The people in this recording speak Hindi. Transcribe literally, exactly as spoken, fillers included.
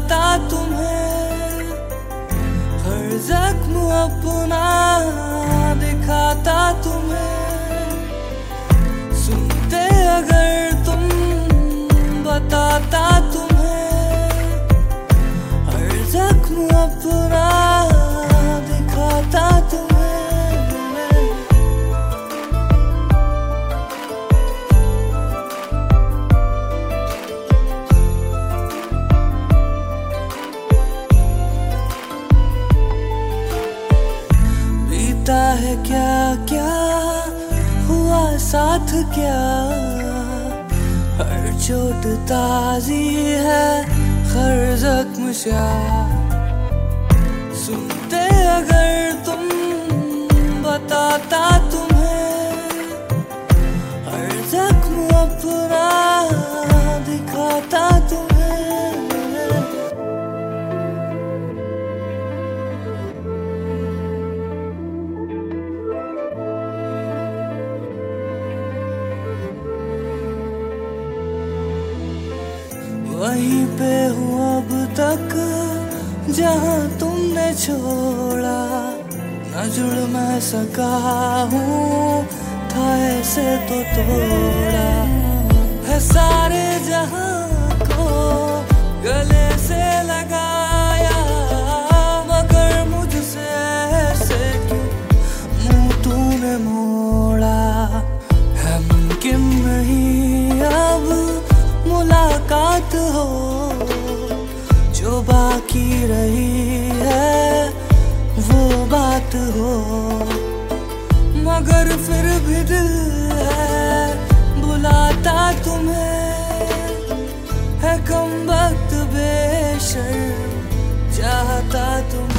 बताता तुम्हें, हर जख्म अपना दिखाता तुम्हें। सुनते अगर तुम बताता तुम्हें, हर जख्म अपना दिखाता तुम्हें। बीता है क्या क्या हुआ साथ क्या, हर चोट ताजी है हर जख्म शाह। सुनते अगर तुम बताता तुम्हें, हर जख्म अपना दिखाता तुम्हें। वहीं पे हूँ अब तक जहाँ तुमने छोड़ा, न जुड़ मैं सका हूँ था ऐसे तो तोड़ा है सारे जहाँ को गले से लगाया। मगर मुझसे ऐसे क्यों मुँह तूने मोड़ा, है मुमकिन नहीं अब मुलाकात हो, जो बाकी रही है वो बात हो। मगर फिर भी दिल है बुलाता तुम्हें, है कम वक्त बेशर्म चाहता तुम्हें।